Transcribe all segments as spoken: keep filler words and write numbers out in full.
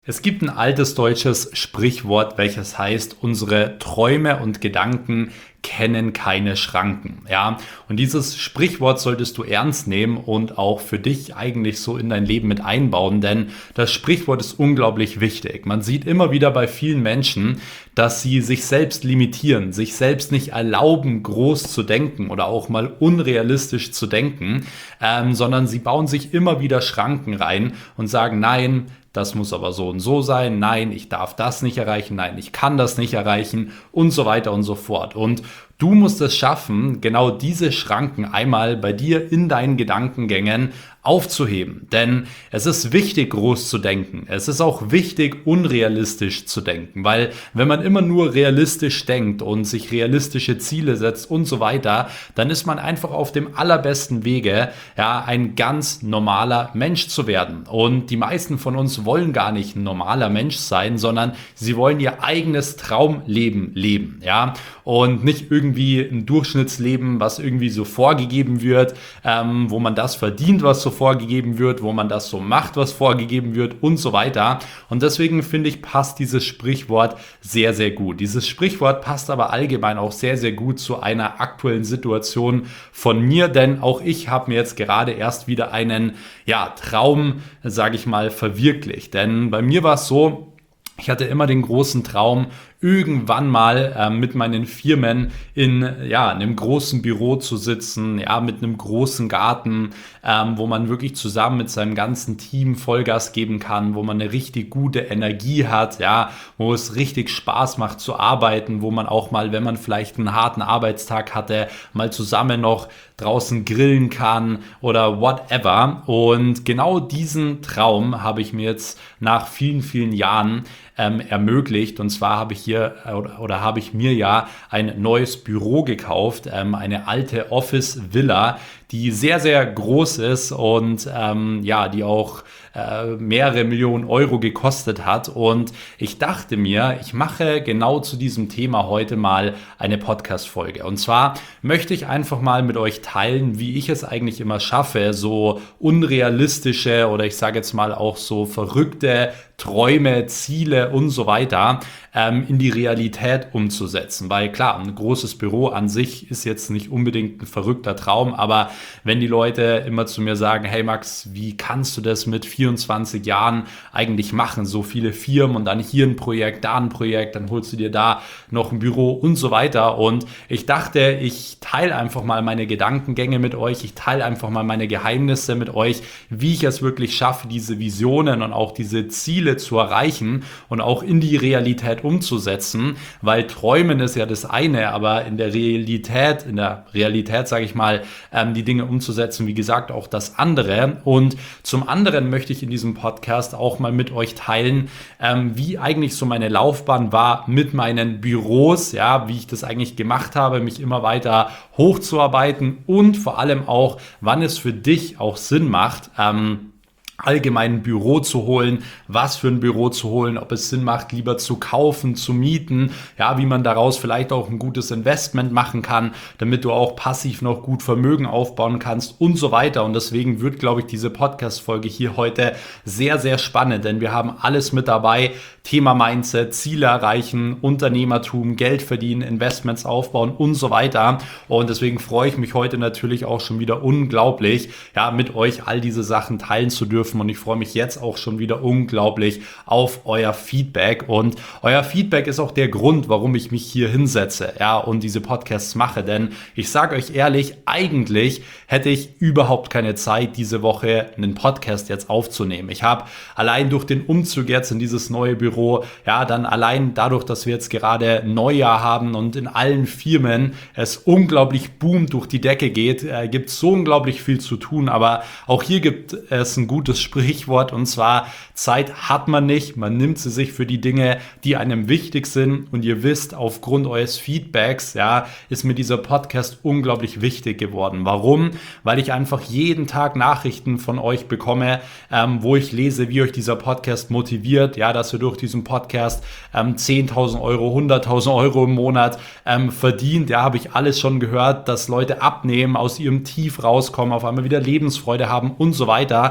Es gibt ein altes deutsches Sprichwort, welches heißt, unsere Träume und Gedanken kennen keine Schranken. Ja, und dieses Sprichwort solltest du ernst nehmen und auch für dich eigentlich so in dein Leben mit einbauen, denn das Sprichwort ist unglaublich wichtig. Man sieht immer wieder bei vielen Menschen, dass sie sich selbst limitieren, sich selbst nicht erlauben, groß zu denken oder auch mal unrealistisch zu denken, ähm, sondern sie bauen sich immer wieder Schranken rein und sagen, nein, das muss aber so und so sein, nein, ich darf das nicht erreichen, nein, ich kann das nicht erreichen und so weiter und so fort. Und du musst es schaffen, genau diese Schranken einmal bei dir in deinen Gedankengängen aufzuheben. Denn es ist wichtig, groß zu denken. Es ist auch wichtig, unrealistisch zu denken. Weil wenn man immer nur realistisch denkt und sich realistische Ziele setzt und so weiter, dann ist man einfach auf dem allerbesten Wege, ja, ein ganz normaler Mensch zu werden. Und die meisten von uns wollen gar nicht ein normaler Mensch sein, sondern sie wollen ihr eigenes Traumleben leben. Ja, und nicht irgendwie ein Durchschnittsleben, was irgendwie so vorgegeben wird, ähm, wo man das verdient, was so vorgegeben wird, wo man das so macht, was vorgegeben wird und so weiter. Und deswegen finde ich, passt dieses Sprichwort sehr, sehr gut. Dieses Sprichwort passt aber allgemein auch sehr, sehr gut zu einer aktuellen Situation von mir, denn auch ich habe mir jetzt gerade erst wieder einen, ja, Traum, sage ich mal, verwirklicht. Denn bei mir war es so, ich hatte immer den großen Traum, irgendwann mal äh, mit meinen Firmen in ja, einem großen Büro zu sitzen, ja, mit einem großen Garten, ähm, wo man wirklich zusammen mit seinem ganzen Team Vollgas geben kann, wo man eine richtig gute Energie hat, ja, wo es richtig Spaß macht zu arbeiten, wo man auch mal, wenn man vielleicht einen harten Arbeitstag hatte, mal zusammen noch draußen grillen kann oder whatever. Und genau diesen Traum habe ich mir jetzt nach vielen, vielen Jahren ähm, ermöglicht. Und zwar habe ich hier oder, oder habe ich mir ja ein neues Büro gekauft, ähm, eine alte Office-Villa, die sehr, sehr groß ist und ähm, ja, die auch äh, mehrere Millionen Euro gekostet hat. Und ich dachte mir, ich mache genau zu diesem Thema heute mal eine Podcast-Folge. Und zwar möchte ich einfach mal mit euch teilen, wie ich es eigentlich immer schaffe, so unrealistische oder ich sage jetzt mal auch so verrückte Träume, Ziele und so weiter ähm, in die Realität umzusetzen. Weil klar, ein großes Büro an sich ist jetzt nicht unbedingt ein verrückter Traum, aber wenn die Leute immer zu mir sagen, hey Max, wie kannst du das mit vierundzwanzig Jahren eigentlich machen? So viele Firmen und dann hier ein Projekt, da ein Projekt, dann holst du dir da noch ein Büro und so weiter. Und ich dachte, ich teile einfach mal meine Gedankengänge mit euch, ich teile einfach mal meine Geheimnisse mit euch, wie ich es wirklich schaffe, diese Visionen und auch diese Ziele zu erreichen und auch in die Realität umzusetzen, weil Träumen ist ja das eine, aber in der Realität, in der Realität, sage ich mal, ähm, die Dinge umzusetzen, wie gesagt, auch das andere. Und zum anderen möchte ich in diesem Podcast auch mal mit euch teilen, ähm, wie eigentlich so meine Laufbahn war mit meinen Büros, ja, wie ich das eigentlich gemacht habe, mich immer weiter hochzuarbeiten und vor allem auch, wann es für dich auch Sinn macht, ähm, allgemein ein Büro zu holen, was für ein Büro zu holen, ob es Sinn macht, lieber zu kaufen, zu mieten, ja, wie man daraus vielleicht auch ein gutes Investment machen kann, damit du auch passiv noch gut Vermögen aufbauen kannst und so weiter. Und deswegen wird, glaube ich, diese Podcast-Folge hier heute sehr, sehr spannend, denn wir haben alles mit dabei. Thema Mindset, Ziele erreichen, Unternehmertum, Geld verdienen, Investments aufbauen und so weiter. Und deswegen freue ich mich heute natürlich auch schon wieder unglaublich, ja, mit euch all diese Sachen teilen zu dürfen. Und ich freue mich jetzt auch schon wieder unglaublich auf euer Feedback. Und euer Feedback ist auch der Grund, warum ich mich hier hinsetze, ja, und diese Podcasts mache. Denn ich sage euch ehrlich, eigentlich hätte ich überhaupt keine Zeit, diese Woche einen Podcast jetzt aufzunehmen. Ich habe allein durch den Umzug jetzt in dieses neue Büro, ja, dann allein dadurch, dass wir jetzt gerade Neujahr haben und in allen Firmen es unglaublich boomt, durch die Decke geht, äh, gibt es so unglaublich viel zu tun. Aber auch hier gibt es ein gutes Sprichwort, und zwar: Zeit hat man nicht, man nimmt sie sich für die Dinge, die einem wichtig sind. Und ihr wisst, aufgrund eures Feedbacks, ja, ist mir dieser Podcast unglaublich wichtig geworden. Warum? Weil ich einfach jeden Tag Nachrichten von euch bekomme, ähm, wo ich lese, wie euch dieser Podcast motiviert, ja, dass ihr durch diesen Podcast ähm, zehntausend Euro, hunderttausend Euro im Monat ähm, verdient. Ja, habe ich alles schon gehört, dass Leute abnehmen, aus ihrem Tief rauskommen, auf einmal wieder Lebensfreude haben und so weiter. Und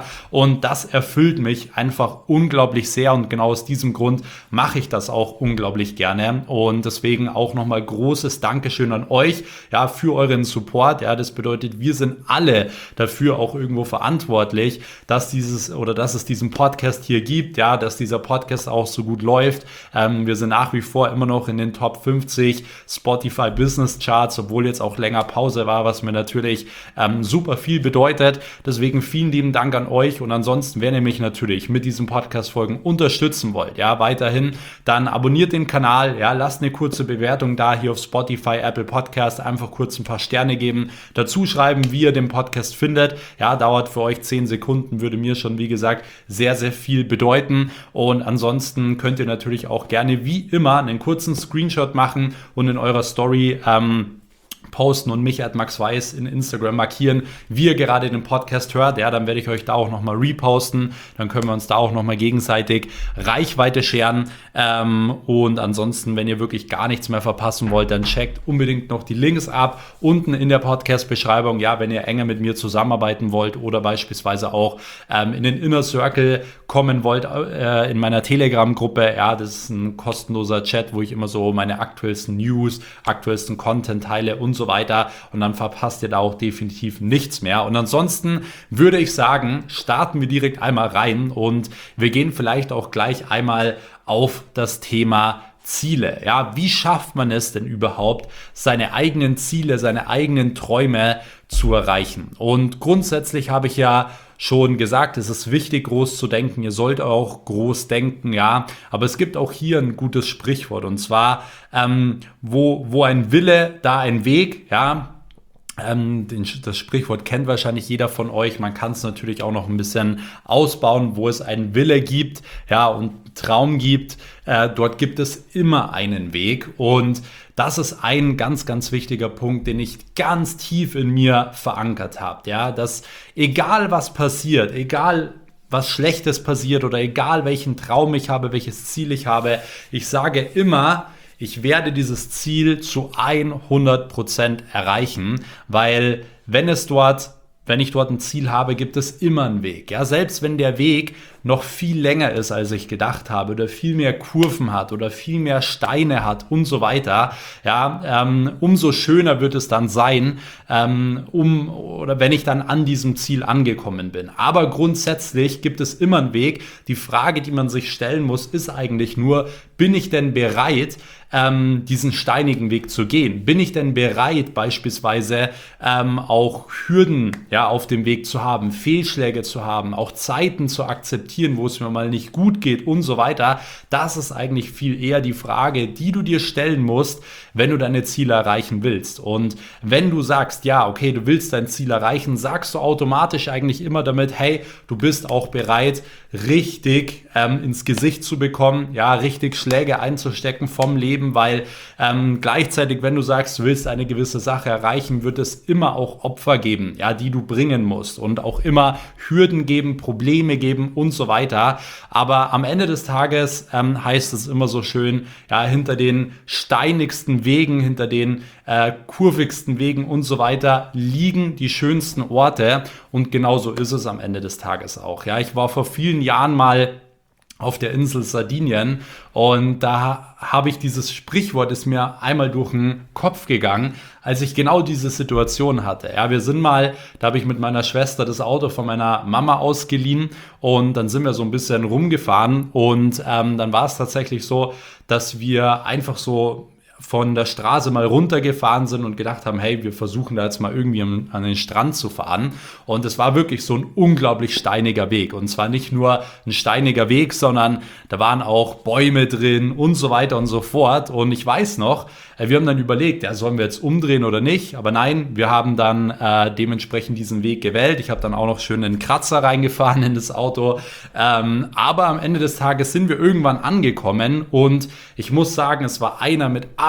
Und das erfüllt mich einfach unglaublich sehr und genau aus diesem Grund mache ich das auch unglaublich gerne. Und deswegen auch nochmal großes Dankeschön an euch, ja, für euren Support. Ja, das bedeutet, wir sind alle dafür auch irgendwo verantwortlich, dass dieses oder dass es diesen Podcast hier gibt, ja, dass dieser Podcast auch so gut läuft. Ähm, wir sind nach wie vor immer noch in den Top fünfzig Spotify Business Charts, obwohl jetzt auch länger Pause war, was mir natürlich ähm, super viel bedeutet. Deswegen vielen lieben Dank an euch und ansonsten, wenn ihr mich natürlich mit diesen Podcast-Folgen unterstützen wollt, ja, weiterhin, dann abonniert den Kanal, ja, lasst eine kurze Bewertung da hier auf Spotify, Apple Podcast, einfach kurz ein paar Sterne geben, dazu schreiben, wie ihr den Podcast findet, ja, dauert für euch zehn Sekunden, würde mir schon, wie gesagt, sehr, sehr viel bedeuten und ansonsten könnt ihr natürlich auch gerne wie immer einen kurzen Screenshot machen und in eurer Story ähm, posten und mich at Max Weiß in Instagram markieren, wie ihr gerade den Podcast hört. Ja, dann werde ich euch da auch nochmal reposten. Dann können wir uns da auch nochmal gegenseitig Reichweite scheren. Ähm, und ansonsten, wenn ihr wirklich gar nichts mehr verpassen wollt, dann checkt unbedingt noch die Links ab. Unten in der Podcast-Beschreibung, ja, wenn ihr enger mit mir zusammenarbeiten wollt oder beispielsweise auch ähm, in den Inner Circle kommen wollt, äh, in meiner Telegram-Gruppe. Ja, das ist ein kostenloser Chat, wo ich immer so meine aktuellsten News, aktuellsten Content teile und so weiter und dann verpasst ihr da auch definitiv nichts mehr. Und ansonsten würde ich sagen, starten wir direkt einmal rein und wir gehen vielleicht auch gleich einmal auf das Thema Ziele. Ja, wie schafft man es denn überhaupt, seine eigenen Ziele, seine eigenen Träume zu erreichen? Und grundsätzlich habe ich ja schon gesagt, es ist wichtig, groß zu denken. Ihr sollt auch groß denken, ja. Aber es gibt auch hier ein gutes Sprichwort und zwar, ähm, wo, wo ein Wille, da ein Weg, ja. Ähm, den, das Sprichwort kennt wahrscheinlich jeder von euch. Man kann es natürlich auch noch ein bisschen ausbauen, wo es einen Wille gibt, ja, und Traum gibt. Äh, dort gibt es immer einen Weg und das ist ein ganz, ganz wichtiger Punkt, den ich ganz tief in mir verankert habe. Ja, dass egal was passiert, egal was Schlechtes passiert oder egal welchen Traum ich habe, welches Ziel ich habe, ich sage immer, ich werde dieses Ziel zu hundert Prozent erreichen, weil wenn es dort, wenn ich dort ein Ziel habe, gibt es immer einen Weg. Ja, selbst wenn der Weg noch viel länger ist, als ich gedacht habe oder viel mehr Kurven hat oder viel mehr Steine hat und so weiter, ja, ähm, umso schöner wird es dann sein, ähm, um oder wenn ich dann an diesem Ziel angekommen bin. Aber grundsätzlich gibt es immer einen Weg. Die Frage, die man sich stellen muss, ist eigentlich nur, bin ich denn bereit, ähm, diesen steinigen Weg zu gehen? Bin ich denn bereit, beispielsweise ähm, auch Hürden, ja, auf dem Weg zu haben, Fehlschläge zu haben, auch Zeiten zu akzeptieren, wo es mir mal nicht gut geht und so weiter. Das ist eigentlich viel eher die Frage, die du dir stellen musst, wenn du deine Ziele erreichen willst. Und wenn du sagst, ja, okay, du willst dein Ziel erreichen, sagst du automatisch eigentlich immer damit, hey, du bist auch bereit, richtig ähm, ins Gesicht zu bekommen, ja, richtig Schläge einzustecken vom Leben, weil ähm, gleichzeitig, wenn du sagst, du willst eine gewisse Sache erreichen, wird es immer auch Opfer geben, ja, die du bringen musst und auch immer Hürden geben, Probleme geben und so weiter. Aber am Ende des Tages ähm, heißt es immer so schön, ja, hinter den steinigsten Wegen, hinter den äh, kurvigsten Wegen und so weiter liegen die schönsten Orte und genauso ist es am Ende des Tages auch. Ja, ich war vor vielen Jahren mal auf der Insel Sardinien und da habe ich dieses Sprichwort, ist mir einmal durch den Kopf gegangen, als ich genau diese Situation hatte. Ja, wir sind mal, da habe ich mit meiner Schwester das Auto von meiner Mama ausgeliehen und dann sind wir so ein bisschen rumgefahren und ähm, dann war es tatsächlich so, dass wir einfach so von der Straße mal runtergefahren sind und gedacht haben, hey, wir versuchen da jetzt mal irgendwie an, an den Strand zu fahren. Und es war wirklich so ein unglaublich steiniger Weg. Und zwar nicht nur ein steiniger Weg, sondern da waren auch Bäume drin und so weiter und so fort. Und ich weiß noch, wir haben dann überlegt, ja, sollen wir jetzt umdrehen oder nicht? Aber nein, wir haben dann äh, dementsprechend diesen Weg gewählt. Ich habe dann auch noch schön einen Kratzer reingefahren in das Auto. Ähm, aber am Ende des Tages sind wir irgendwann angekommen und ich muss sagen, es war einer mit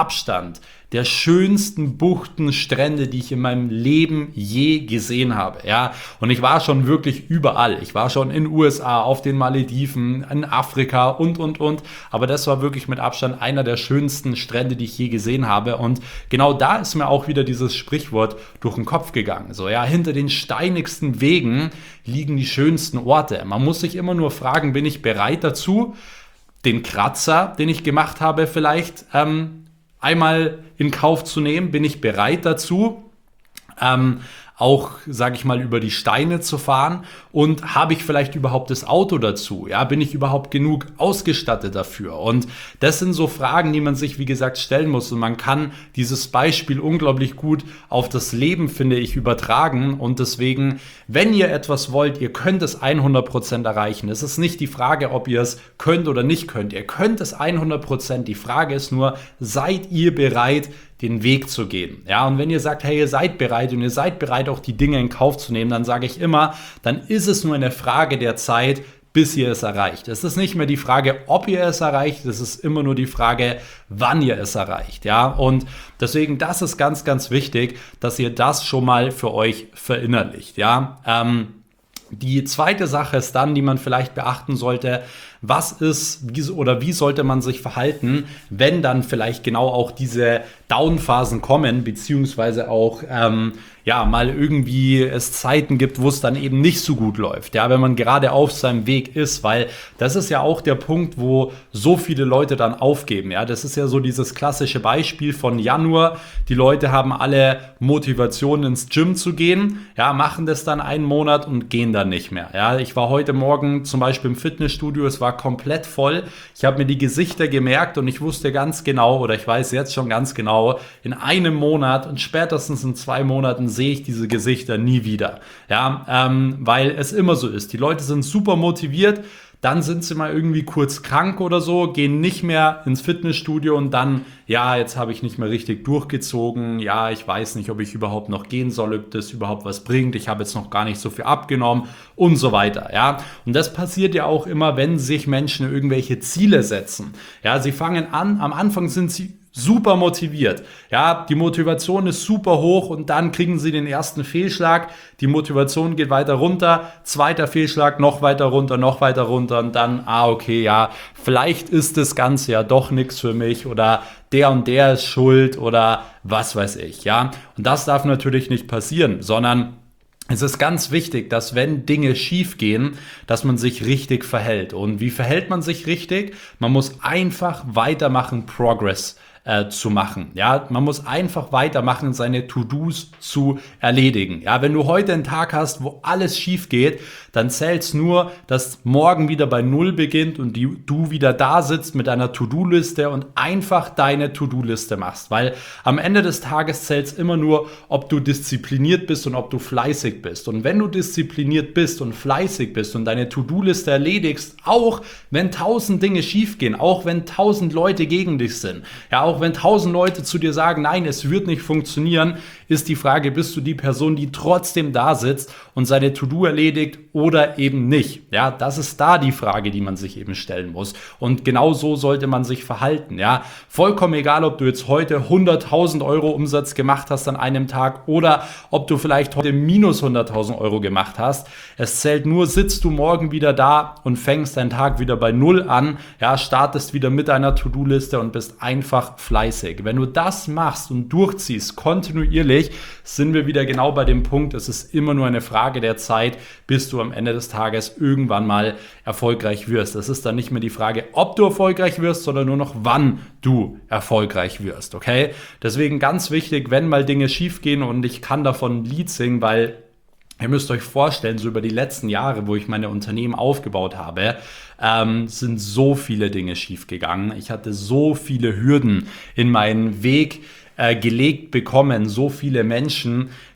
Abstand der schönsten Buchten, Strände, die ich in meinem Leben je gesehen habe. Ja, und ich war schon wirklich überall. Ich war schon in den U S A, auf den Malediven, in Afrika und, und, und. Aber das war wirklich mit Abstand einer der schönsten Strände, die ich je gesehen habe. Und genau da ist mir auch wieder dieses Sprichwort durch den Kopf gegangen. So, ja, hinter den steinigsten Wegen liegen die schönsten Orte. Man muss sich immer nur fragen, bin ich bereit dazu, den Kratzer, den ich gemacht habe, vielleicht ähm, einmal in Kauf zu nehmen? Bin ich bereit dazu, ähm, auch, sage ich mal, über die Steine zu fahren? Und habe ich vielleicht überhaupt das Auto dazu? Ja, bin ich überhaupt genug ausgestattet dafür? Und das sind so Fragen, die man sich, wie gesagt, stellen muss. Und man kann dieses Beispiel unglaublich gut auf das Leben, finde ich, übertragen. Und deswegen, wenn ihr etwas wollt, ihr könnt es hundert Prozent erreichen. Es ist nicht die Frage, ob ihr es könnt oder nicht könnt. Ihr könnt es hundert Prozent. Die Frage ist nur, seid ihr bereit, den Weg zu gehen? Ja, und wenn ihr sagt, hey, ihr seid bereit und ihr seid bereit, auch die Dinge in Kauf zu nehmen, dann sage ich immer, dann ist es nur eine Frage der Zeit, bis ihr es erreicht. Es ist nicht mehr die Frage, ob ihr es erreicht, es ist immer nur die Frage, wann ihr es erreicht. Ja, und deswegen, das ist ganz, ganz wichtig, dass ihr das schon mal für euch verinnerlicht. Ja, ähm, die zweite Sache ist dann, die man vielleicht beachten sollte, was ist wie, oder wie sollte man sich verhalten, wenn dann vielleicht genau auch diese Down-Phasen kommen, beziehungsweise auch ähm, ja mal irgendwie es Zeiten gibt, wo es dann eben nicht so gut läuft, ja, wenn man gerade auf seinem Weg ist, weil das ist ja auch der Punkt, wo so viele Leute dann aufgeben, ja, das ist ja so dieses klassische Beispiel von Januar, die Leute haben alle Motivation ins Gym zu gehen, ja, machen das dann einen Monat und gehen dann nicht mehr, ja, ich war heute Morgen zum Beispiel im Fitnessstudio, es war komplett voll. Ich habe mir die Gesichter gemerkt und ich wusste ganz genau, oder ich weiß jetzt schon ganz genau, in einem Monat und spätestens in zwei Monaten sehe ich diese Gesichter nie wieder. Ja, ähm, weil es immer so ist. Die Leute sind super motiviert, dann sind sie mal irgendwie kurz krank oder so, gehen nicht mehr ins Fitnessstudio und dann, ja, jetzt habe ich nicht mehr richtig durchgezogen, ja, ich weiß nicht, ob ich überhaupt noch gehen soll, ob das überhaupt was bringt, ich habe jetzt noch gar nicht so viel abgenommen und so weiter, ja. Und das passiert ja auch immer, wenn sich Menschen irgendwelche Ziele setzen. Ja, sie fangen an, am Anfang sind sie super motiviert. Ja, die Motivation ist super hoch und dann kriegen sie den ersten Fehlschlag. Die Motivation geht weiter runter. Zweiter Fehlschlag, noch weiter runter, noch weiter runter und dann, ah, okay, ja, vielleicht ist das Ganze ja doch nichts für mich oder der und der ist schuld oder was weiß ich, ja. Und das darf natürlich nicht passieren, sondern es ist ganz wichtig, dass wenn Dinge schief gehen, dass man sich richtig verhält. Und wie verhält man sich richtig? Man muss einfach weitermachen, Progress äh, zu machen. Ja, man muss einfach weitermachen, seine To-Dos zu erledigen. Ja, wenn du heute einen Tag hast, wo alles schief geht, dann zählt es nur, dass morgen wieder bei Null beginnt und die, du wieder da sitzt mit deiner To-Do-Liste und einfach deine To-Do-Liste machst. Weil am Ende des Tages zählt es immer nur, ob du diszipliniert bist und ob du fleißig bist. Und wenn du diszipliniert bist und fleißig bist und deine To-Do-Liste erledigst, auch wenn tausend Dinge schief gehen, auch wenn tausend Leute gegen dich sind, ja, auch wenn tausend Leute zu dir sagen, nein, es wird nicht funktionieren, ist die Frage, bist du die Person, die trotzdem da sitzt und seine To-Do erledigt oder eben nicht? Ja, das ist da die Frage, die man sich eben stellen muss. Und genau so sollte man sich verhalten. Ja, vollkommen egal, ob du jetzt heute hunderttausend Euro Umsatz gemacht hast an einem Tag oder ob du vielleicht heute minus hunderttausend Euro gemacht hast. Es zählt nur, sitzt du morgen wieder da und fängst deinen Tag wieder bei Null an, ja, startest wieder mit deiner To-Do-Liste und bist einfach fleißig. Wenn du das machst und durchziehst, kontinuierlich, sind wir wieder genau bei dem Punkt, es ist immer nur eine Frage der Zeit, bis du am Ende des Tages irgendwann mal erfolgreich wirst. Es ist dann nicht mehr die Frage, ob du erfolgreich wirst, sondern nur noch, wann du erfolgreich wirst, okay? Deswegen ganz wichtig, wenn mal Dinge schief gehen und ich kann davon ein Lied singen, weil ihr müsst euch vorstellen, so über die letzten Jahre, wo ich meine Unternehmen aufgebaut habe, ähm, sind so viele Dinge schiefgegangen. Ich hatte so viele Hürden in meinen Weg äh, gelegt bekommen, so viele Menschen,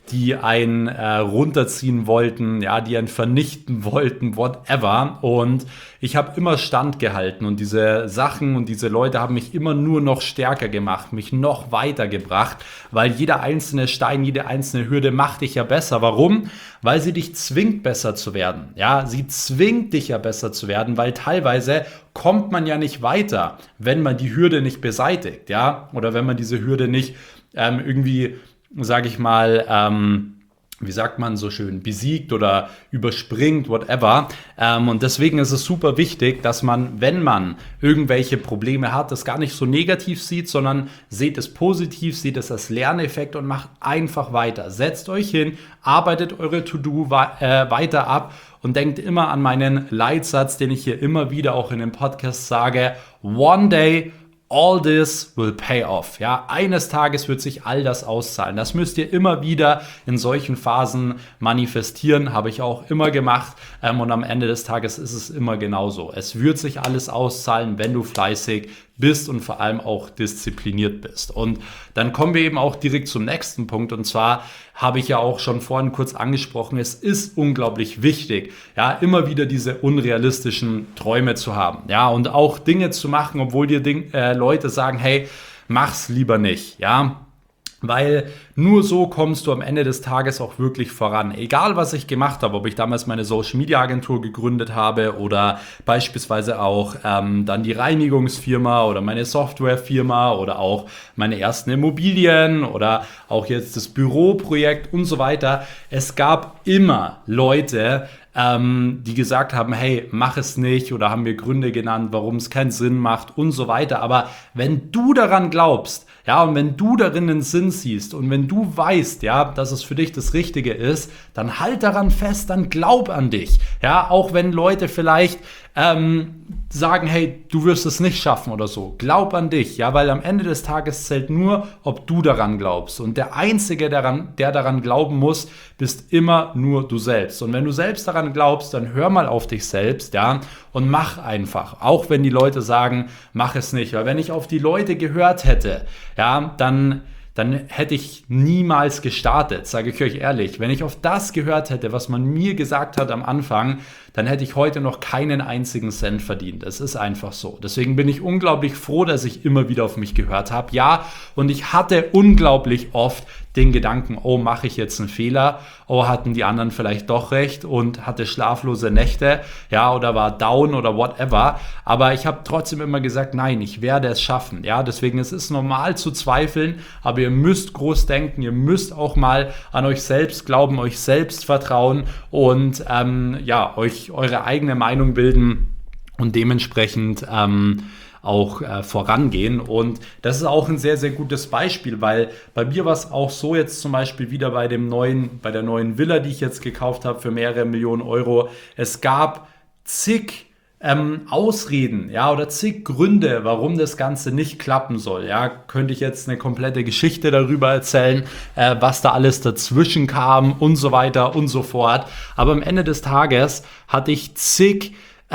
die einen äh, runterziehen wollten, ja, die einen vernichten wollten, whatever. Und ich habe immer standgehalten und diese Sachen und diese Leute haben mich immer nur noch stärker gemacht, mich noch weitergebracht, weil jeder einzelne Stein, jede einzelne Hürde macht dich ja besser. Warum? Weil sie dich zwingt, besser zu werden. Ja, sie zwingt dich ja besser zu werden, weil teilweise kommt man ja nicht weiter, wenn man die Hürde nicht beseitigt, ja, oder wenn man diese Hürde nicht ähm, irgendwie, sage ich mal, ähm, wie sagt man so schön, besiegt oder überspringt, whatever. Ähm, und deswegen ist es super wichtig, dass man, wenn man irgendwelche Probleme hat, das gar nicht so negativ sieht, sondern seht es positiv, seht es als Lerneffekt und macht einfach weiter. Setzt euch hin, arbeitet eure To-Do äh, weiter ab und denkt immer an meinen Leitsatz, den ich hier immer wieder auch in dem Podcast sage: One day all this will pay off. Ja, eines Tages wird sich all das auszahlen. Das müsst ihr immer wieder in solchen Phasen manifestieren, habe ich auch immer gemacht. Ähm, und am Ende des Tages ist es immer genauso. Es wird sich alles auszahlen, wenn du fleißig bist und vor allem auch diszipliniert bist. Und dann kommen wir eben auch direkt zum nächsten Punkt. Und zwar habe ich ja auch schon vorhin kurz angesprochen, es ist unglaublich wichtig, ja, immer wieder diese unrealistischen Träume zu haben. Ja, und auch Dinge zu machen, obwohl dir Ding, äh, Leute sagen, hey, mach's lieber nicht. Ja, weil nur so kommst du am Ende des Tages auch wirklich voran. Egal, was ich gemacht habe, ob ich damals meine Social-Media-Agentur gegründet habe oder beispielsweise auch ähm, dann die Reinigungsfirma oder meine Softwarefirma oder auch meine ersten Immobilien oder auch jetzt das Büroprojekt und so weiter. Es gab immer Leute, ähm, die gesagt haben, hey, mach es nicht, oder haben mir Gründe genannt, warum es keinen Sinn macht und so weiter. Aber wenn du daran glaubst, ja, und wenn du darin einen Sinn siehst und wenn du weißt, ja, dass es für dich das Richtige ist, dann halt daran fest, dann glaub an dich. Ja, auch wenn Leute vielleicht ähm, sagen, hey, du wirst es nicht schaffen oder so. Glaub an dich, ja, weil am Ende des Tages zählt nur, ob du daran glaubst. Und der Einzige, der daran, der daran glauben muss, bist immer nur du selbst. Und wenn du selbst daran glaubst, dann hör mal auf dich selbst, ja, und mach einfach. Auch wenn die Leute sagen, mach es nicht. Weil wenn ich auf die Leute gehört hätte, ja, dann dann hätte ich niemals gestartet, sage ich euch ehrlich. Wenn ich auf das gehört hätte, was man mir gesagt hat am Anfang, dann hätte ich heute noch keinen einzigen Cent verdient. Es ist einfach so. Deswegen bin ich unglaublich froh, dass ich immer wieder auf mich gehört habe. Ja, und ich hatte unglaublich oft den Gedanken, oh, mache ich jetzt einen Fehler? Oh, hatten die anderen vielleicht doch recht und hatte schlaflose Nächte, ja, oder war down oder whatever. Aber ich habe trotzdem immer gesagt, nein, ich werde es schaffen. Ja, deswegen es ist normal zu zweifeln, aber ihr müsst groß denken, ihr müsst auch mal an euch selbst glauben, euch selbst vertrauen und ähm, ja, euch eure eigene Meinung bilden und dementsprechend ähm, auch äh, vorangehen. Und das ist auch ein sehr, sehr gutes Beispiel, weil bei mir war es auch so jetzt zum Beispiel wieder bei dem neuen, bei der neuen Villa, die ich jetzt gekauft habe für mehrere Millionen Euro. Es gab zig ähm, Ausreden, ja, oder zig Gründe, warum das Ganze nicht klappen soll. Ja, könnte ich jetzt eine komplette Geschichte darüber erzählen, äh, was da alles dazwischen kam und so weiter und so fort. Aber am Ende des Tages hatte ich zig,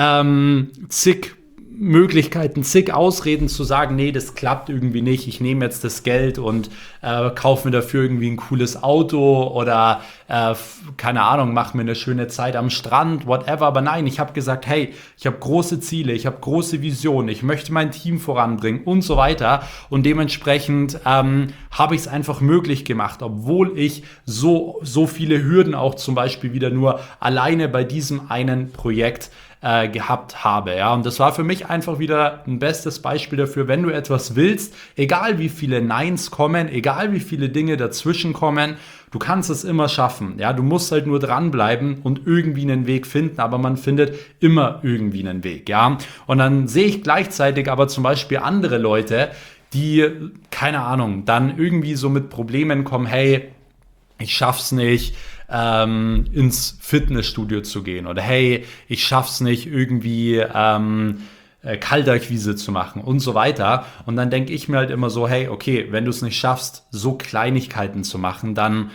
ähm, zig Möglichkeiten, zig Ausreden zu sagen, nee, das klappt irgendwie nicht, ich nehme jetzt das Geld und äh, kaufe mir dafür irgendwie ein cooles Auto oder äh, keine Ahnung, mache mir eine schöne Zeit am Strand, whatever. Aber nein, ich habe gesagt, hey, ich habe große Ziele, ich habe große Visionen, ich möchte mein Team voranbringen und so weiter. Und dementsprechend ähm, habe ich es einfach möglich gemacht, obwohl ich so, so viele Hürden auch zum Beispiel wieder nur alleine bei diesem einen Projekt Äh, gehabt habe, ja, und das war für mich einfach wieder ein bestes Beispiel dafür, wenn du etwas willst, egal wie viele Neins kommen, egal wie viele Dinge dazwischen kommen, du kannst es immer schaffen, ja, du musst halt nur dranbleiben und irgendwie einen Weg finden, aber man findet immer irgendwie einen Weg, ja, und dann sehe ich gleichzeitig aber zum Beispiel andere Leute, die, keine Ahnung, dann irgendwie so mit Problemen kommen, hey, ich schaff's nicht, ähm, ins Fitnessstudio zu gehen oder hey, ich schaff's nicht irgendwie ähm, äh, Kaltakquise zu machen und so weiter. Und dann denke ich mir halt immer so, hey, okay, wenn du es nicht schaffst, so Kleinigkeiten zu machen, dann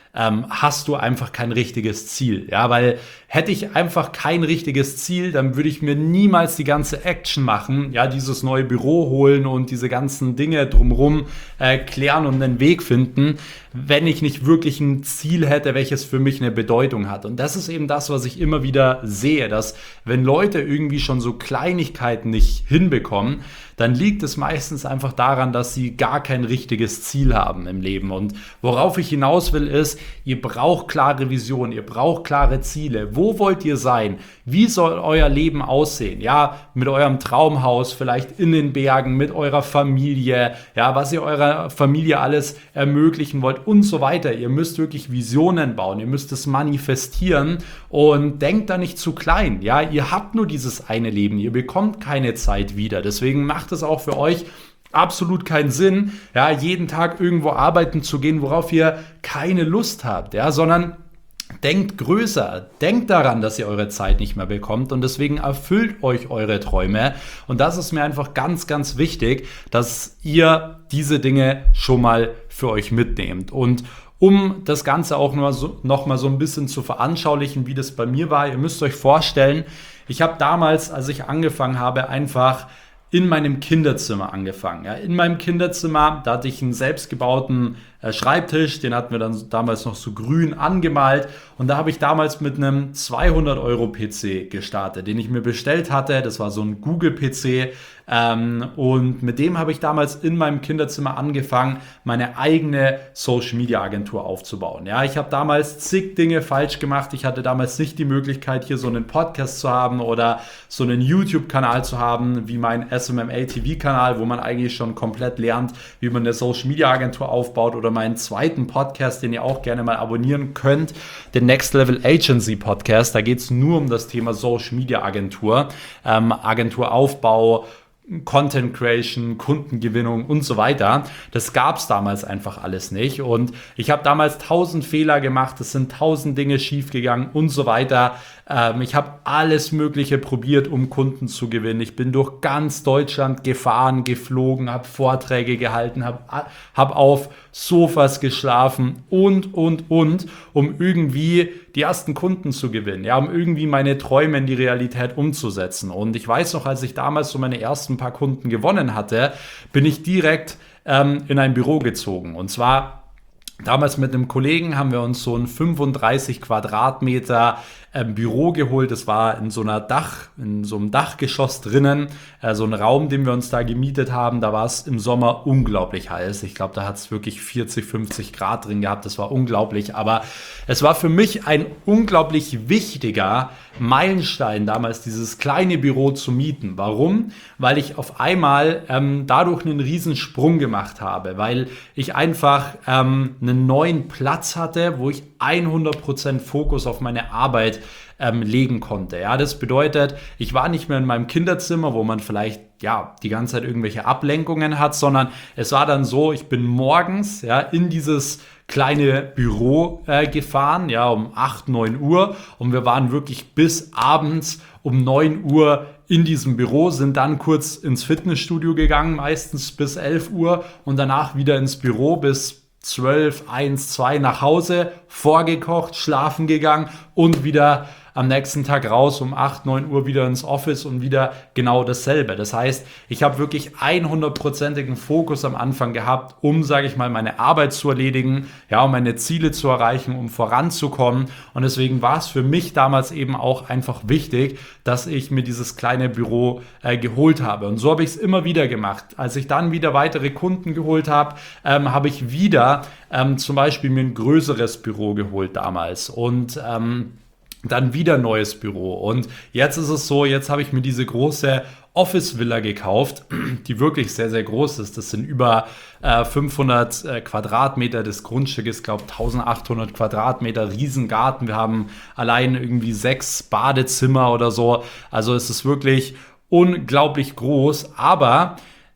ähm, hast du einfach kein richtiges Ziel. Ja, weil hätte ich einfach kein richtiges Ziel, dann würde ich mir niemals die ganze Action machen, ja, dieses neue Büro holen und diese ganzen Dinge drumherum äh, klären und einen Weg finden, wenn ich nicht wirklich ein Ziel hätte, welches für mich eine Bedeutung hat. Und das ist eben das, was ich immer wieder sehe, dass wenn Leute irgendwie schon so Kleinigkeiten nicht hinbekommen, dann liegt es meistens einfach daran, dass sie gar kein richtiges Ziel haben im Leben. Und worauf ich hinaus will, ist, ihr braucht klare Visionen, ihr braucht klare Ziele. Wo wollt ihr sein? Wie soll euer Leben aussehen? Ja, mit eurem Traumhaus, vielleicht in den Bergen, mit eurer Familie, ja, was ihr eurer Familie alles ermöglichen wollt und so weiter. Ihr müsst wirklich Visionen bauen, ihr müsst es manifestieren und denkt da nicht zu klein. Ja, ihr habt nur dieses eine Leben, ihr bekommt keine Zeit wieder. Deswegen macht es auch für euch absolut keinen Sinn, ja, jeden Tag irgendwo arbeiten zu gehen, worauf ihr keine Lust habt, ja, sondern denkt größer, denkt daran, dass ihr eure Zeit nicht mehr bekommt und deswegen erfüllt euch eure Träume und das ist mir einfach ganz, ganz wichtig, dass ihr diese Dinge schon mal für euch mitnehmt und um das Ganze auch nur so, noch mal so ein bisschen zu veranschaulichen, wie das bei mir war, ihr müsst euch vorstellen, ich habe damals, als ich angefangen habe, einfach in meinem Kinderzimmer angefangen. Ja, in meinem Kinderzimmer, da hatte ich einen selbstgebauten äh, Schreibtisch, den hatten wir dann damals noch so grün angemalt und da habe ich damals mit einem zweihundert Euro P C gestartet, den ich mir bestellt hatte. Das war so ein Google-P C ähm, und mit dem habe ich damals in meinem Kinderzimmer angefangen, meine eigene Social-Media-Agentur aufzubauen. Ja, ich habe damals zig Dinge falsch gemacht. Ich hatte damals nicht die Möglichkeit, hier so einen Podcast zu haben oder so einen YouTube-Kanal zu haben, wie mein S M M A T V-Kanal, wo man eigentlich schon komplett lernt, wie man eine Social-Media-Agentur aufbaut oder meinen zweiten Podcast, den ihr auch gerne mal abonnieren könnt, den Next Level Agency Podcast. Da geht es nur um das Thema Social-Media-Agentur, ähm, Agenturaufbau, Content Creation, Kundengewinnung und so weiter. Das gab es damals einfach alles nicht und ich habe damals tausend Fehler gemacht, es sind tausend Dinge schiefgegangen und so weiter. Ähm, ich habe alles Mögliche probiert, um Kunden zu gewinnen. Ich bin durch ganz Deutschland gefahren, geflogen, habe Vorträge gehalten, habe hab auf Sofas geschlafen und, und, und, um irgendwie die ersten Kunden zu gewinnen, ja, um irgendwie meine Träume in die Realität umzusetzen. Und ich weiß noch, als ich damals so meine ersten paar Kunden gewonnen hatte, bin ich direkt ähm, in ein Büro gezogen. Und zwar damals mit einem Kollegen haben wir uns so ein fünfunddreißig Quadratmeter äh, Büro geholt. Das war in so einer Dach, in so einem Dachgeschoss drinnen, äh, so ein Raum, den wir uns da gemietet haben. Da war es im Sommer unglaublich heiß. Ich glaube, da hat es wirklich vierzig, fünfzig Grad drin gehabt. Das war unglaublich. Aber es war für mich ein unglaublich wichtiger Meilenstein, damals dieses kleine Büro zu mieten. Warum? Weil ich auf einmal ähm, dadurch einen riesen Sprung gemacht habe, weil ich einfach ähm, einen neuen Platz hatte, wo ich hundert Prozent Fokus auf meine Arbeit ähm, legen konnte. Ja, das bedeutet, ich war nicht mehr in meinem Kinderzimmer, wo man vielleicht ja die ganze Zeit irgendwelche Ablenkungen hat, sondern es war dann so, ich bin morgens ja in dieses kleine Büro äh, gefahren, ja, um acht, neun Uhr und wir waren wirklich bis abends um neun Uhr in diesem Büro, sind dann kurz ins Fitnessstudio gegangen, meistens bis elf Uhr und danach wieder ins Büro bis zwölf, eins, zwei nach Hause, vorgekocht, schlafen gegangen und wieder am nächsten Tag raus um acht, neun Uhr wieder ins Office und wieder genau dasselbe. Das heißt, ich habe wirklich hundertprozentigen Fokus am Anfang gehabt, um, sage ich mal, meine Arbeit zu erledigen, ja, um meine Ziele zu erreichen, um voranzukommen. Und deswegen war es für mich damals eben auch einfach wichtig, dass ich mir dieses kleine Büro äh, geholt habe. Und so habe ich es immer wieder gemacht. Als ich dann wieder weitere Kunden geholt habe, ähm, habe ich wieder ähm, zum Beispiel mir ein größeres Büro geholt damals. Und ähm, dann wieder neues Büro und jetzt ist es so, jetzt habe ich mir diese große Office-Villa gekauft, die wirklich sehr, sehr groß ist. Das sind über äh, fünfhundert äh, Quadratmeter, das Grundstück ist, glaube ich, eintausendachthundert Quadratmeter, Riesengarten. Wir haben allein irgendwie sechs Badezimmer oder so, also es ist wirklich unglaublich groß, aber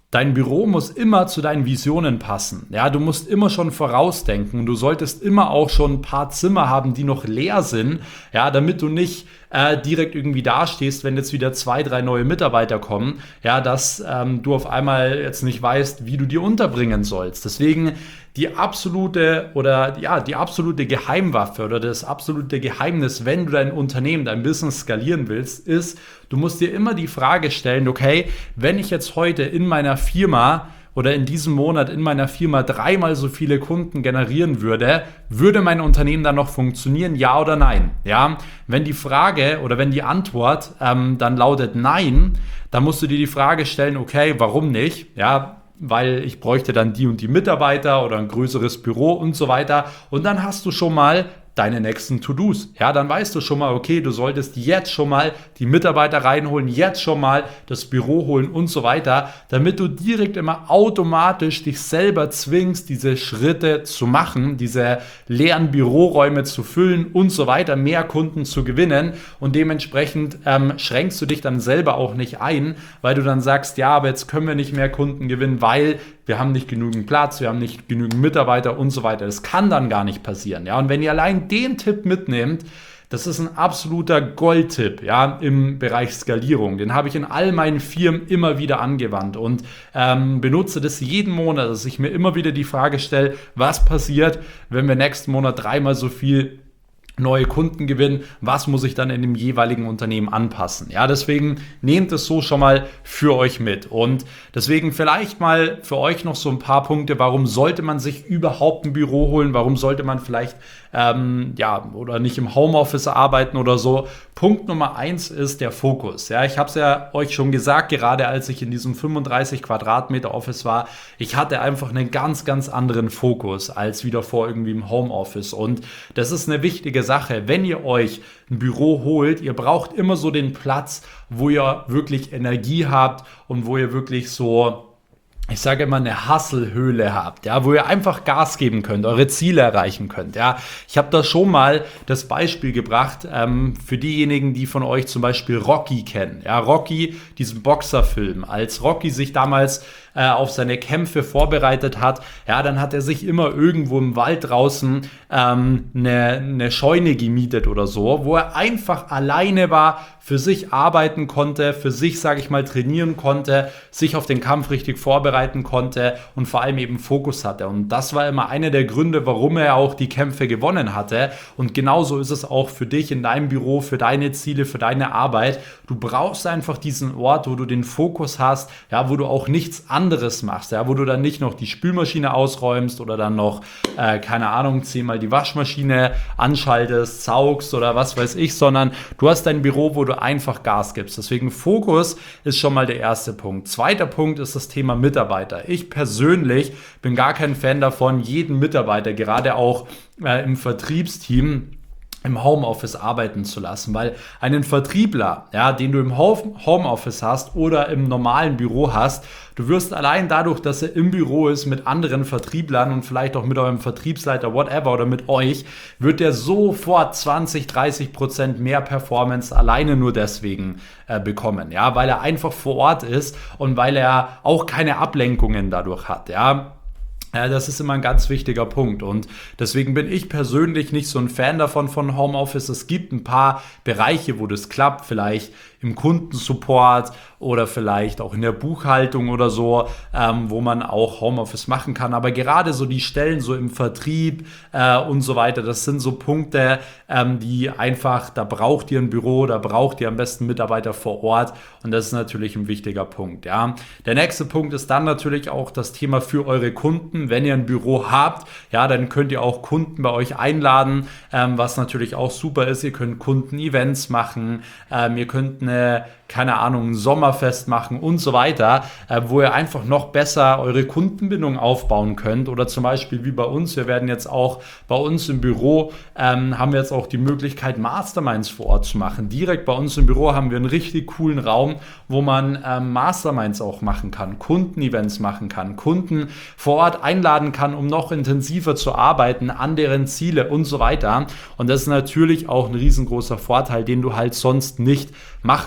Dein Büro muss immer zu deinen Visionen passen. Ja, du musst immer schon vorausdenken. Du solltest immer auch schon ein paar Zimmer haben, die noch leer sind, ja, damit du nicht äh, direkt irgendwie dastehst, wenn jetzt wieder zwei, drei neue Mitarbeiter kommen, ja, dass ähm, du auf einmal jetzt nicht weißt, wie du die unterbringen sollst. Deswegen die absolute oder ja, die absolute Geheimwaffe oder das absolute Geheimnis, wenn du dein Unternehmen, dein Business skalieren willst, ist, du musst dir immer die Frage stellen, okay, wenn ich jetzt heute in meiner Firma oder in diesem Monat in meiner Firma dreimal so viele Kunden generieren würde, würde mein Unternehmen dann noch funktionieren, ja oder nein? Ja, wenn die Frage oder wenn die Antwort ähm, dann lautet nein, dann musst du dir die Frage stellen, okay, warum nicht? Ja, weil ich bräuchte dann die und die Mitarbeiter oder ein größeres Büro und so weiter. Und dann hast du schon mal deine nächsten To-Dos. Ja, dann weißt du schon mal, okay, du solltest jetzt schon mal die Mitarbeiter reinholen, jetzt schon mal das Büro holen und so weiter, damit du direkt immer automatisch dich selber zwingst, diese Schritte zu machen, diese leeren Büroräume zu füllen und so weiter, mehr Kunden zu gewinnen und dementsprechend ähm, schränkst du dich dann selber auch nicht ein, weil du dann sagst, ja, aber jetzt können wir nicht mehr Kunden gewinnen, weil wir haben nicht genügend Platz, wir haben nicht genügend Mitarbeiter und so weiter. Das kann dann gar nicht passieren. Ja? Und wenn ihr allein den Tipp mitnehmt, das ist ein absoluter Goldtipp, ja, im Bereich Skalierung. Den habe ich in all meinen Firmen immer wieder angewandt und ähm, benutze das jeden Monat, dass ich mir immer wieder die Frage stelle, was passiert, wenn wir nächsten Monat dreimal so viel neue Kunden gewinnen, was muss ich dann in dem jeweiligen Unternehmen anpassen. Ja, deswegen nehmt es so schon mal für euch mit. Und deswegen vielleicht mal für euch noch so ein paar Punkte, warum sollte man sich überhaupt ein Büro holen, warum sollte man vielleicht ähm, ja, oder nicht im Homeoffice arbeiten oder so. Punkt Nummer eins ist der Fokus. Ja, ich habe es ja euch schon gesagt, gerade als ich in diesem fünfunddreißig Quadratmeter Office war, ich hatte einfach einen ganz, ganz anderen Fokus als wieder vor irgendwie im Homeoffice. Und das ist eine wichtige Sache. Wenn ihr euch ein Büro holt, ihr braucht immer so den Platz, wo ihr wirklich Energie habt und wo ihr wirklich so, ich sage immer, eine Hustle-Höhle habt, ja, wo ihr einfach Gas geben könnt, eure Ziele erreichen könnt, ja. Ich habe da schon mal das Beispiel gebracht ähm, für diejenigen, die von euch zum Beispiel Rocky kennen, ja, Rocky, diesen Boxerfilm. Als Rocky sich damals äh, auf seine Kämpfe vorbereitet hat, ja, dann hat er sich immer irgendwo im Wald draußen ähm, eine, eine Scheune gemietet oder so, wo er einfach alleine war, für sich arbeiten konnte, für sich, sage ich mal, trainieren konnte, sich auf den Kampf richtig vorbereiten konnte und vor allem eben Fokus hatte. Und das war immer einer der Gründe, warum er auch die Kämpfe gewonnen hatte. Und genauso ist es auch für dich in deinem Büro, für deine Ziele, für deine Arbeit. Du brauchst einfach diesen Ort, wo du den Fokus hast, ja, wo du auch nichts anderes machst, ja, wo du dann nicht noch die Spülmaschine ausräumst oder dann noch, äh, keine Ahnung, zehnmal die Waschmaschine anschaltest, saugst oder was weiß ich, sondern du hast dein Büro, wo du einfach Gas gibst. Deswegen Fokus ist schon mal der erste Punkt. Zweiter Punkt ist das Thema Mitarbeiter. Ich persönlich bin gar kein Fan davon, jeden Mitarbeiter, gerade auch äh, im Vertriebsteam, im Homeoffice arbeiten zu lassen, weil einen Vertriebler, ja, den du im Homeoffice hast oder im normalen Büro hast, du wirst allein dadurch, dass er im Büro ist mit anderen Vertrieblern und vielleicht auch mit eurem Vertriebsleiter, whatever, oder mit euch, wird der sofort zwanzig, dreißig Prozent mehr Performance alleine nur deswegen äh, bekommen, ja, weil er einfach vor Ort ist und weil er auch keine Ablenkungen dadurch hat, ja. Ja, das ist immer ein ganz wichtiger Punkt und deswegen bin ich persönlich nicht so ein Fan davon von Homeoffice. Es gibt ein paar Bereiche, wo das klappt, vielleicht im Kundensupport oder vielleicht auch in der Buchhaltung oder so, ähm, wo man auch Homeoffice machen kann. Aber gerade so die Stellen so im Vertrieb äh, und so weiter, das sind so Punkte, ähm, die einfach, da braucht ihr ein Büro, da braucht ihr am besten Mitarbeiter vor Ort und das ist natürlich ein wichtiger Punkt. Ja. Der nächste Punkt ist dann natürlich auch das Thema für eure Kunden. Wenn ihr ein Büro habt, ja, dann könnt ihr auch Kunden bei euch einladen, ähm, was natürlich auch super ist. Ihr könnt Kunden-Events machen, ähm, ihr könnt eine, keine Ahnung, ein Sommerfest machen und so weiter, äh, wo ihr einfach noch besser eure Kundenbindung aufbauen könnt oder zum Beispiel wie bei uns, wir werden jetzt auch bei uns im Büro, ähm, haben wir jetzt auch die Möglichkeit, Masterminds vor Ort zu machen. Direkt bei uns im Büro haben wir einen richtig coolen Raum, wo man ähm, Masterminds auch machen kann, Kundenevents machen kann, Kunden vor Ort einladen kann, um noch intensiver zu arbeiten an deren Ziele und so weiter. Und das ist natürlich auch ein riesengroßer Vorteil, den du halt sonst nicht machen kannst.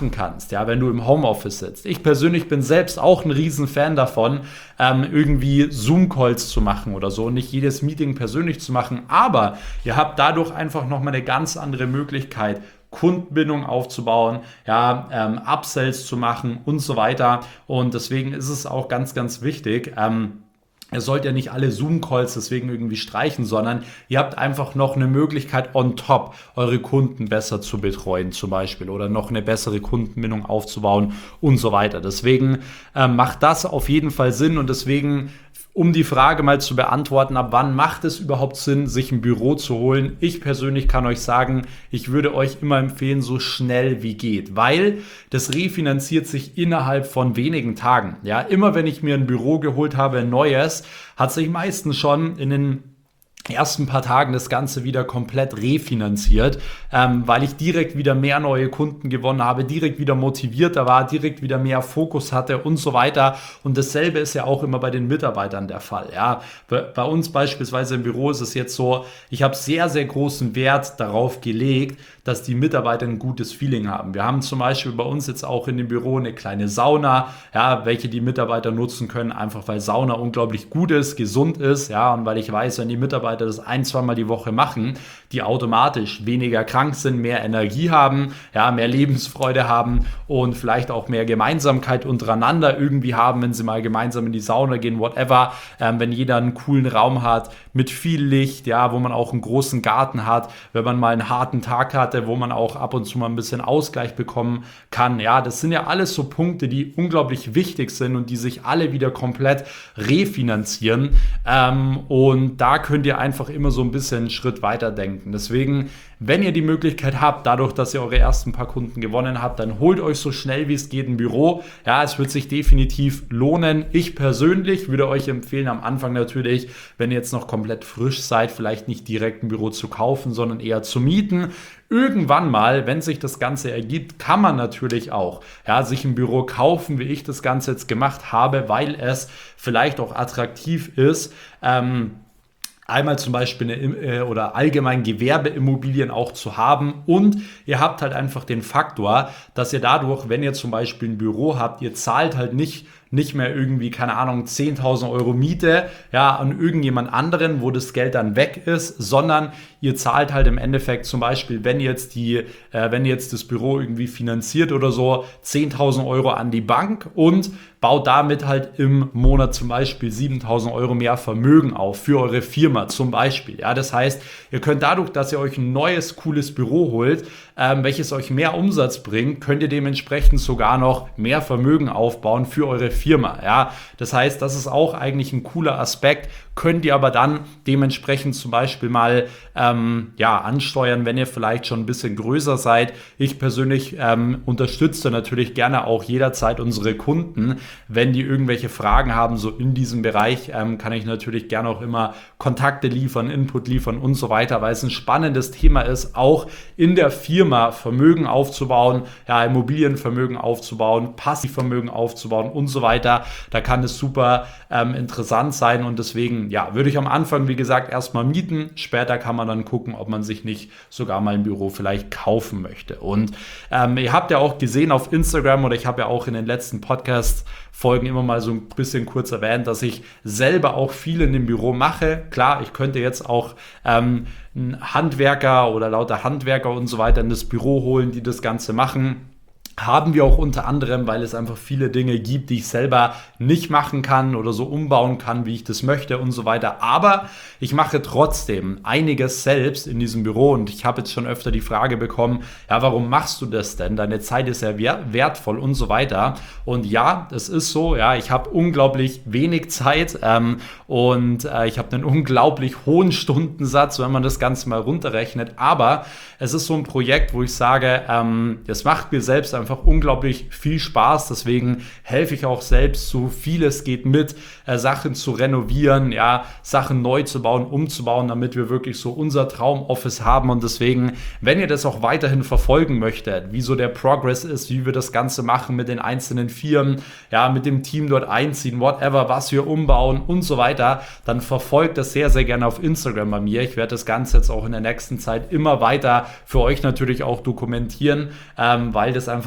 kannst, ja, wenn du im Homeoffice sitzt. Ich persönlich bin selbst auch ein Riesenfan davon, ähm, irgendwie Zoom-Calls zu machen oder so, nicht jedes Meeting persönlich zu machen, aber ihr habt dadurch einfach nochmal eine ganz andere Möglichkeit, Kundenbindung aufzubauen, ja, ähm, Upsells zu machen und so weiter. Und deswegen ist es auch ganz, ganz wichtig, ähm, ihr sollt ja nicht alle Zoom-Calls deswegen irgendwie streichen, sondern ihr habt einfach noch eine Möglichkeit on top, eure Kunden besser zu betreuen zum Beispiel oder noch eine bessere Kundenbindung aufzubauen und so weiter. Deswegen äh, macht das auf jeden Fall Sinn und deswegen, um die Frage mal zu beantworten, ab wann macht es überhaupt Sinn, sich ein Büro zu holen? Ich persönlich kann euch sagen, ich würde euch immer empfehlen, so schnell wie geht, weil das refinanziert sich innerhalb von wenigen Tagen. Ja, immer wenn ich mir ein Büro geholt habe, ein neues, hat sich meistens schon in den ersten paar Tagen das Ganze wieder komplett refinanziert, ähm, weil ich direkt wieder mehr neue Kunden gewonnen habe, direkt wieder motivierter war, direkt wieder mehr Fokus hatte und so weiter. Und dasselbe ist ja auch immer bei den Mitarbeitern der Fall. Ja, bei, bei uns beispielsweise im Büro ist es jetzt so, ich habe sehr, sehr großen Wert darauf gelegt, dass die Mitarbeiter ein gutes Feeling haben. Wir haben zum Beispiel bei uns jetzt auch in dem Büro eine kleine Sauna, ja, welche die Mitarbeiter nutzen können, einfach weil Sauna unglaublich gut ist, gesund ist, ja, und weil ich weiß, wenn die Mitarbeiter das ein, zweimal die Woche machen, die automatisch weniger krank sind, mehr Energie haben, ja, mehr Lebensfreude haben und vielleicht auch mehr Gemeinsamkeit untereinander irgendwie haben, wenn sie mal gemeinsam in die Sauna gehen, whatever, ähm, wenn jeder einen coolen Raum hat mit viel Licht, ja, wo man auch einen großen Garten hat, wenn man mal einen harten Tag hatte, wo man auch ab und zu mal ein bisschen Ausgleich bekommen kann. Ja, das sind ja alles so Punkte, die unglaublich wichtig sind und die sich alle wieder komplett refinanzieren. Ähm, und da könnt ihr einfach immer so ein bisschen einen Schritt weiter denken. Deswegen, wenn ihr die Möglichkeit habt, dadurch, dass ihr eure ersten paar Kunden gewonnen habt, dann holt euch so schnell wie es geht ein Büro. Ja, es wird sich definitiv lohnen. Ich persönlich würde euch empfehlen, am Anfang natürlich, wenn ihr jetzt noch komplett frisch seid, vielleicht nicht direkt ein Büro zu kaufen, sondern eher zu mieten. Irgendwann mal, wenn sich das Ganze ergibt, kann man natürlich auch, ja, sich ein Büro kaufen, wie ich das Ganze jetzt gemacht habe, weil es vielleicht auch attraktiv ist, ähm, einmal zum Beispiel eine, oder allgemein Gewerbeimmobilien auch zu haben und ihr habt halt einfach den Faktor, dass ihr dadurch, wenn ihr zum Beispiel ein Büro habt, ihr zahlt halt nicht nicht mehr irgendwie, keine Ahnung, zehntausend Euro Miete, ja, an irgendjemand anderen, wo das Geld dann weg ist, sondern ihr zahlt halt im Endeffekt zum Beispiel, wenn jetzt die, äh, wenn jetzt das Büro irgendwie finanziert oder so, zehntausend Euro an die Bank und baut damit halt im Monat zum Beispiel siebentausend Euro mehr Vermögen auf für eure Firma zum Beispiel. Ja, das heißt, ihr könnt dadurch, dass ihr euch ein neues, cooles Büro holt, ähm, welches euch mehr Umsatz bringt, könnt ihr dementsprechend sogar noch mehr Vermögen aufbauen für eure Firma. Ja, das heißt, das ist auch eigentlich ein cooler Aspekt, könnt ihr aber dann dementsprechend zum Beispiel mal ähm, ja, ansteuern, wenn ihr vielleicht schon ein bisschen größer seid. Ich persönlich ähm, unterstütze natürlich gerne auch jederzeit unsere Kunden. Wenn die irgendwelche Fragen haben, so in diesem Bereich, ähm, kann ich natürlich gerne auch immer Kontakte liefern, Input liefern und so weiter, weil es ein spannendes Thema ist, auch in der Firma Vermögen aufzubauen, ja, Immobilienvermögen aufzubauen, Passivvermögen aufzubauen und so weiter. Da kann es super ähm, interessant sein und deswegen, ja, würde ich am Anfang, wie gesagt, erstmal mieten. Später kann man dann gucken, ob man sich nicht sogar mal ein Büro vielleicht kaufen möchte. Und ähm, ihr habt ja auch gesehen auf Instagram oder ich habe ja auch in den letzten Podcasts Folgen immer mal so ein bisschen kurz erwähnt, dass ich selber auch viel in dem Büro mache. Klar, ich könnte jetzt auch ähm, einen Handwerker oder lauter Handwerker und so weiter in das Büro holen, die das Ganze machen. Haben wir auch unter anderem, weil es einfach viele Dinge gibt, die ich selber nicht machen kann oder so umbauen kann, wie ich das möchte und so weiter. Aber ich mache trotzdem einiges selbst in diesem Büro und ich habe jetzt schon öfter die Frage bekommen, ja, warum machst du das denn? Deine Zeit ist ja wertvoll und so weiter. Und ja, das ist so, ja, ich habe unglaublich wenig Zeit ähm, und äh, ich habe einen unglaublich hohen Stundensatz, wenn man das Ganze mal runterrechnet. Aber es ist so ein Projekt, wo ich sage, ähm, das macht mir selbst einfach unglaublich viel Spaß, deswegen helfe ich auch selbst, so viel es geht mit, äh, Sachen zu renovieren, ja, Sachen neu zu bauen, umzubauen, damit wir wirklich so unser Traumoffice haben und deswegen, wenn ihr das auch weiterhin verfolgen möchtet, wie so der Progress ist, wie wir das Ganze machen mit den einzelnen Firmen, ja, mit dem Team dort einziehen, whatever, was wir umbauen und so weiter, dann verfolgt das sehr, sehr gerne auf Instagram bei mir. Ich werde das Ganze jetzt auch in der nächsten Zeit immer weiter für euch natürlich auch dokumentieren, ähm, weil das einfach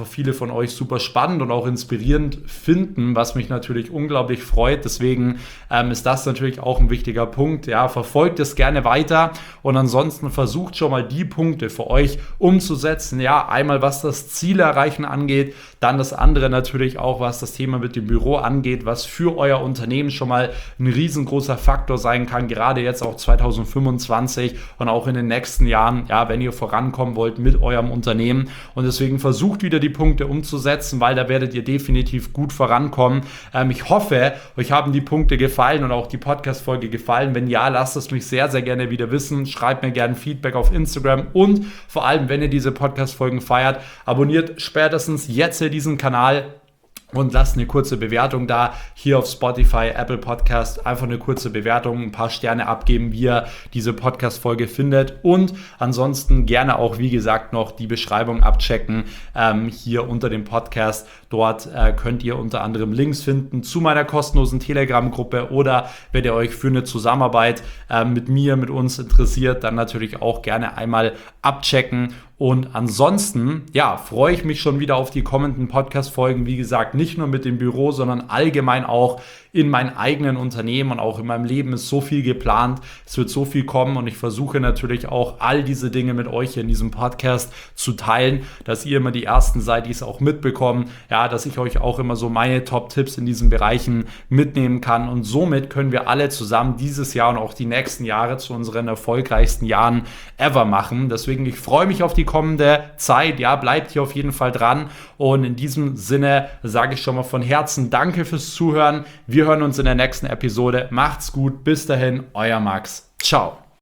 einfach viele von euch super spannend und auch inspirierend finden, was mich natürlich unglaublich freut. Deswegen ähm, ist das natürlich auch ein wichtiger Punkt. Ja, verfolgt es gerne weiter und ansonsten versucht schon mal die Punkte für euch umzusetzen. Ja, einmal was das Ziel erreichen angeht, dann das andere natürlich auch, was das Thema mit dem Büro angeht, was für euer Unternehmen schon mal ein riesengroßer Faktor sein kann, gerade jetzt auch zwanzig fünfundzwanzig und auch in den nächsten Jahren, ja, wenn ihr vorankommen wollt mit eurem Unternehmen. Und deswegen versucht wieder die Punkte umzusetzen, weil da werdet ihr definitiv gut vorankommen. Ähm, ich hoffe, euch haben die Punkte gefallen und auch die Podcast-Folge gefallen. Wenn ja, lasst es mich sehr, sehr gerne wieder wissen. Schreibt mir gerne Feedback auf Instagram und vor allem, wenn ihr diese Podcast-Folgen feiert, abonniert spätestens jetzt hier diesen Kanal und lasst eine kurze Bewertung da, hier auf Spotify, Apple Podcast, einfach eine kurze Bewertung, ein paar Sterne abgeben, wie ihr diese Podcast-Folge findet und ansonsten gerne auch, wie gesagt, noch die Beschreibung abchecken, ähm, hier unter dem Podcast. Dort äh, könnt ihr unter anderem Links finden zu meiner kostenlosen Telegram-Gruppe oder wenn ihr euch für eine Zusammenarbeit äh, mit mir, mit uns interessiert, dann natürlich auch gerne einmal abchecken. Und ansonsten, ja, freue ich mich schon wieder auf die kommenden Podcast-Folgen. Wie gesagt, nicht nur mit dem Büro, sondern allgemein auch in meinem eigenen Unternehmen und auch in meinem Leben ist so viel geplant. Es wird so viel kommen und ich versuche natürlich auch all diese Dinge mit euch hier in diesem Podcast zu teilen, dass ihr immer die Ersten seid, die es auch mitbekommen. Ja, dass ich euch auch immer so meine Top-Tipps in diesen Bereichen mitnehmen kann und somit können wir alle zusammen dieses Jahr und auch die nächsten Jahre zu unseren erfolgreichsten Jahren ever machen. Deswegen, ich freue mich auf die kommende Zeit. Ja, bleibt hier auf jeden Fall dran und in diesem Sinne sage ich schon mal von Herzen Danke fürs Zuhören. Wir hören uns in der nächsten Episode. Macht's gut. Bis dahin, euer Max. Ciao.